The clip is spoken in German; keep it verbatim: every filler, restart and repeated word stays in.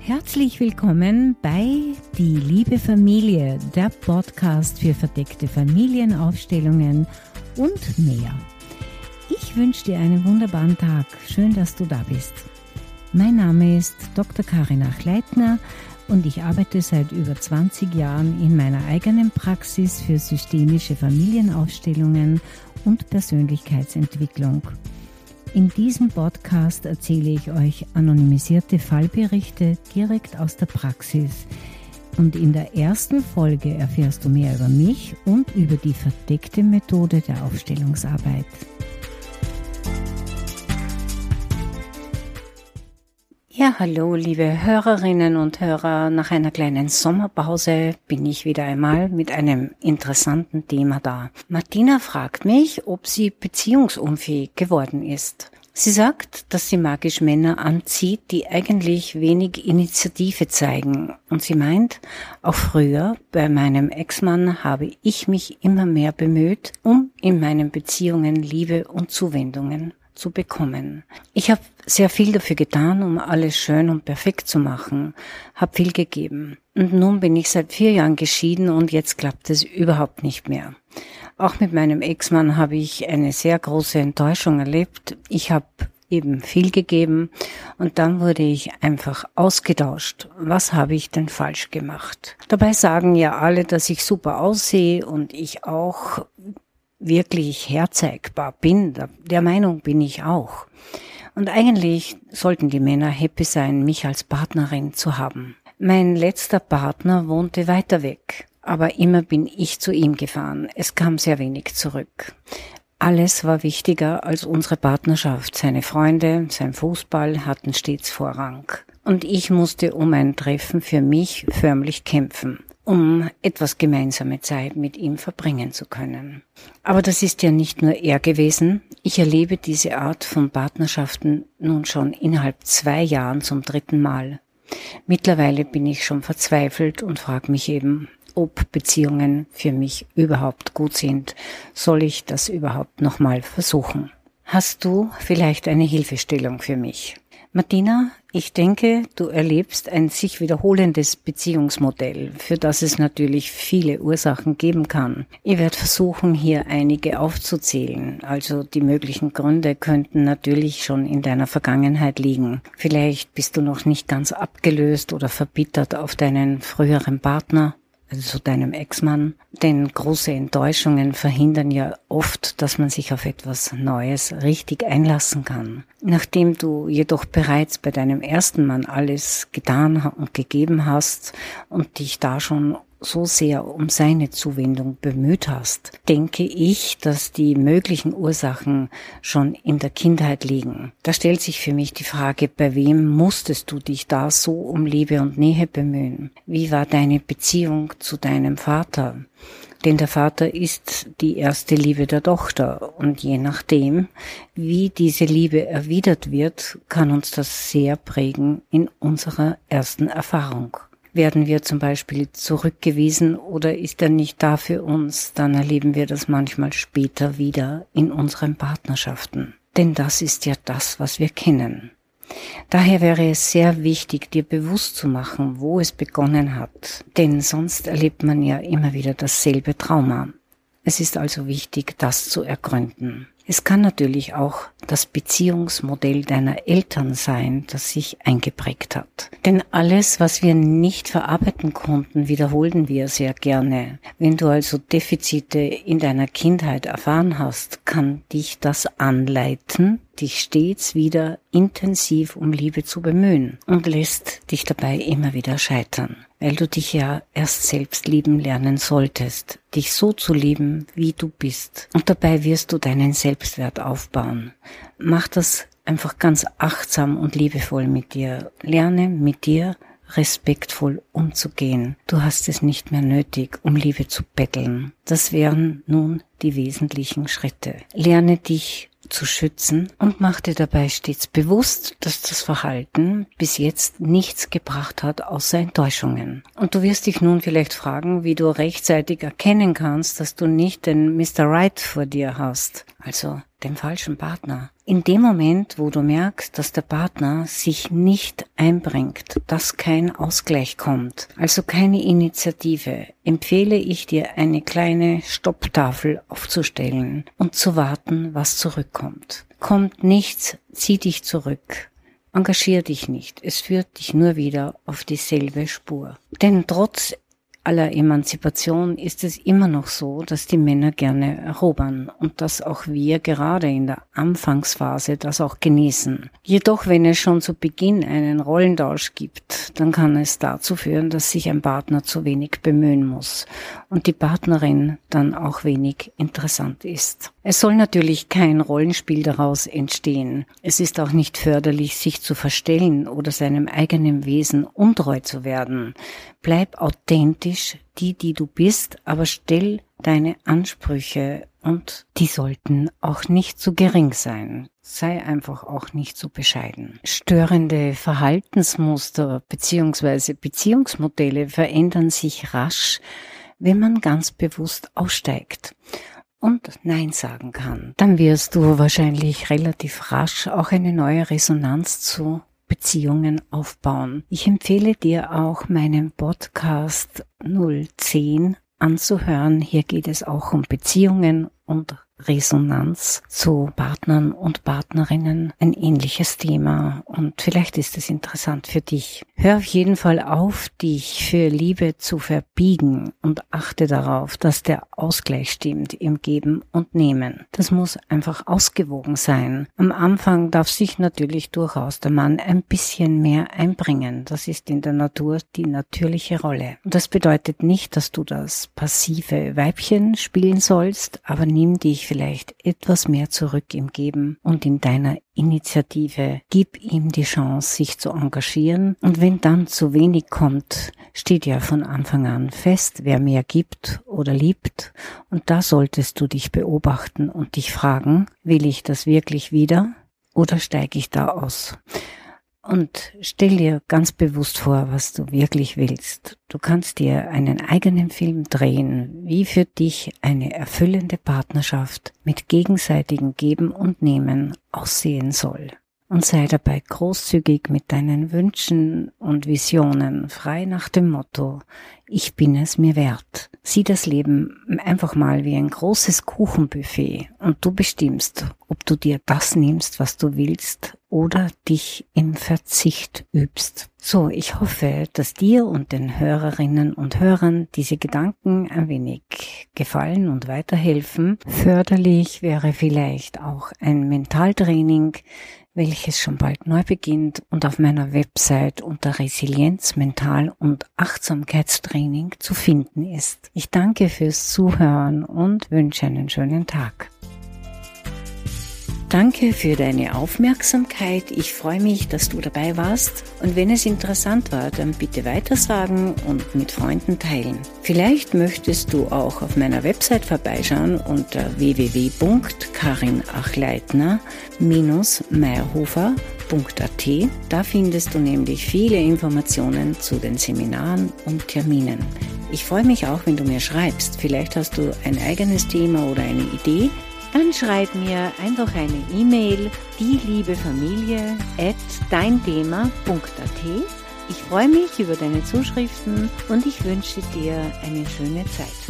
Herzlich willkommen bei Die liebe Familie, der Podcast für verdeckte Familienaufstellungen und mehr. Ich wünsche dir einen wunderbaren Tag. Schön, dass du da bist. Mein Name ist Doktor Karina Chleitner und ich arbeite seit über zwanzig Jahren in meiner eigenen Praxis für systemische Familienaufstellungen und Persönlichkeitsentwicklung. In diesem Podcast erzähle ich euch anonymisierte Fallberichte direkt aus der Praxis. Und in der ersten Folge erfährst du mehr über mich und über die verdeckte Methode der Aufstellungsarbeit. Ja, hallo liebe Hörerinnen und Hörer, nach einer kleinen Sommerpause bin ich wieder einmal mit einem interessanten Thema da. Martina fragt mich, ob sie beziehungsunfähig geworden ist. Sie sagt, dass sie magisch Männer anzieht, die eigentlich wenig Initiative zeigen. Und sie meint, auch früher bei meinem Ex-Mann habe ich mich immer mehr bemüht, um in meinen Beziehungen Liebe und Zuwendungen zu bekommen. Ich habe sehr viel dafür getan, um alles schön und perfekt zu machen, habe viel gegeben. Und nun bin ich seit vier Jahren geschieden und jetzt klappt es überhaupt nicht mehr. Auch mit meinem Ex-Mann habe ich eine sehr große Enttäuschung erlebt. Ich habe eben viel gegeben und dann wurde ich einfach ausgetauscht. Was habe ich denn falsch gemacht? Dabei sagen ja alle, dass ich super aussehe und ich auch wirklich herzeigbar bin. Der Meinung bin ich auch. Und eigentlich sollten die Männer happy sein, mich als Partnerin zu haben. Mein letzter Partner wohnte weiter weg, aber immer bin ich zu ihm gefahren. Es kam sehr wenig zurück. Alles war wichtiger als unsere Partnerschaft. Seine Freunde, sein Fußball hatten stets Vorrang. Und ich musste um ein Treffen für mich förmlich kämpfen, um etwas gemeinsame Zeit mit ihm verbringen zu können. Aber das ist ja nicht nur er gewesen. Ich erlebe diese Art von Partnerschaften nun schon innerhalb zwei Jahren zum dritten Mal. Mittlerweile bin ich schon verzweifelt und frage mich eben, ob Beziehungen für mich überhaupt gut sind. Soll ich das überhaupt nochmal versuchen? Hast du vielleicht eine Hilfestellung für mich? Martina, ich denke, du erlebst ein sich wiederholendes Beziehungsmodell, für das es natürlich viele Ursachen geben kann. Ich werde versuchen, hier einige aufzuzählen. Also die möglichen Gründe könnten natürlich schon in deiner Vergangenheit liegen. Vielleicht bist du noch nicht ganz abgelöst oder verbittert auf deinen früheren Partner, also deinem Ex-Mann. Denn große Enttäuschungen verhindern ja oft, dass man sich auf etwas Neues richtig einlassen kann. Nachdem du jedoch bereits bei deinem ersten Mann alles getan und gegeben hast und dich da schon so sehr um seine Zuwendung bemüht hast, denke ich, dass die möglichen Ursachen schon in der Kindheit liegen. Da stellt sich für mich die Frage, bei wem musstest du dich da so um Liebe und Nähe bemühen? Wie war deine Beziehung zu deinem Vater? Denn der Vater ist die erste Liebe der Tochter und je nachdem, wie diese Liebe erwidert wird, kann uns das sehr prägen in unserer ersten Erfahrung. Werden wir zum Beispiel zurückgewiesen oder ist er nicht da für uns, dann erleben wir das manchmal später wieder in unseren Partnerschaften. Denn das ist ja das, was wir kennen. Daher wäre es sehr wichtig, dir bewusst zu machen, wo es begonnen hat. Denn sonst erlebt man ja immer wieder dasselbe Trauma. Es ist also wichtig, das zu ergründen. Es kann natürlich auch das Beziehungsmodell deiner Eltern sein, das sich eingeprägt hat. Denn alles, was wir nicht verarbeiten konnten, wiederholen wir sehr gerne. Wenn du also Defizite in deiner Kindheit erfahren hast, kann dich das anleiten, dich stets wieder intensiv um Liebe zu bemühen und lässt dich dabei immer wieder scheitern, weil du dich ja erst selbst lieben lernen solltest, dich so zu lieben, wie du bist. Und dabei wirst du deinen Selbstwert aufbauen. Mach das einfach ganz achtsam und liebevoll mit dir. Lerne mit dir respektvoll umzugehen. Du hast es nicht mehr nötig, um Liebe zu betteln. Das wären nun die wesentlichen Schritte. Lerne dich zu schützen und mach dir dabei stets bewusst, dass das Verhalten bis jetzt nichts gebracht hat, außer Enttäuschungen. Und du wirst dich nun vielleicht fragen, wie du rechtzeitig erkennen kannst, dass du nicht den Mister Right vor dir hast, also den falschen Partner. In dem Moment, wo du merkst, dass der Partner sich nicht einbringt, dass kein Ausgleich kommt, also keine Initiative, empfehle ich dir, eine kleine Stopptafel aufzustellen und zu warten, was zurückkommt. Kommt nichts, zieh dich zurück. Engagier dich nicht, es führt dich nur wieder auf dieselbe Spur. Denn trotz aller Emanzipation ist es immer noch so, dass die Männer gerne erobern und dass auch wir gerade in der Anfangsphase das auch genießen. Jedoch, wenn es schon zu Beginn einen Rollentausch gibt, dann kann es dazu führen, dass sich ein Partner zu wenig bemühen muss und die Partnerin dann auch wenig interessant ist. Es soll natürlich kein Rollenspiel daraus entstehen. Es ist auch nicht förderlich, sich zu verstellen oder seinem eigenen Wesen untreu zu werden. Bleib authentisch, die, die du bist, aber stell deine Ansprüche und die sollten auch nicht zu gering sein. Sei einfach auch nicht zu bescheiden. Störende Verhaltensmuster bzw. Beziehungsmodelle verändern sich rasch, wenn man ganz bewusst aussteigt und Nein sagen kann. Dann wirst du wahrscheinlich relativ rasch auch eine neue Resonanz zu Beziehungen aufbauen. Ich empfehle dir auch meinen Podcast null zehn anzuhören. Hier geht es auch um Beziehungen und Resonanz zu Partnern und Partnerinnen, ein ähnliches Thema und vielleicht ist es interessant für dich. Hör auf jeden Fall auf, dich für Liebe zu verbiegen und achte darauf, dass der Ausgleich stimmt im Geben und Nehmen. Das muss einfach ausgewogen sein. Am Anfang darf sich natürlich durchaus der Mann ein bisschen mehr einbringen. Das ist in der Natur die natürliche Rolle. Und das bedeutet nicht, dass du das passive Weibchen spielen sollst, aber nimm dich vielleicht etwas mehr zurück im Geben und in deiner Initiative. Gib ihm die Chance, sich zu engagieren. Und wenn dann zu wenig kommt, steht ja von Anfang an fest, wer mehr gibt oder liebt. Und da solltest du dich beobachten und dich fragen, will ich das wirklich wieder oder steige ich da aus? Und stell dir ganz bewusst vor, was du wirklich willst. Du kannst dir einen eigenen Film drehen, wie für dich eine erfüllende Partnerschaft mit gegenseitigem Geben und Nehmen aussehen soll. Und sei dabei großzügig mit deinen Wünschen und Visionen, frei nach dem Motto, ich bin es mir wert. Sieh das Leben einfach mal wie ein großes Kuchenbuffet und du bestimmst, ob du dir das nimmst, was du willst oder dich im Verzicht übst. So, ich hoffe, dass dir und den Hörerinnen und Hörern diese Gedanken ein wenig gefallen und weiterhelfen. Förderlich wäre vielleicht auch ein Mentaltraining, welches schon bald neu beginnt und auf meiner Website unter Resilienz, Mental- und Achtsamkeitstraining zu finden ist. Ich danke fürs Zuhören und wünsche einen schönen Tag. Danke für deine Aufmerksamkeit. Ich freue mich, dass du dabei warst. Und wenn es interessant war, dann bitte weitersagen und mit Freunden teilen. Vielleicht möchtest du auch auf meiner Website vorbeischauen unter w w w punkt karin achleitner Bindestrich meierhofer punkt a t. Da findest du nämlich viele Informationen zu den Seminaren und Terminen. Ich freue mich auch, wenn du mir schreibst. Vielleicht hast du ein eigenes Thema oder eine Idee. Dann schreib mir einfach eine E-Mail, dieliebefamilie at deinthema punkt a t. Ich freue mich über deine Zuschriften und ich wünsche dir eine schöne Zeit.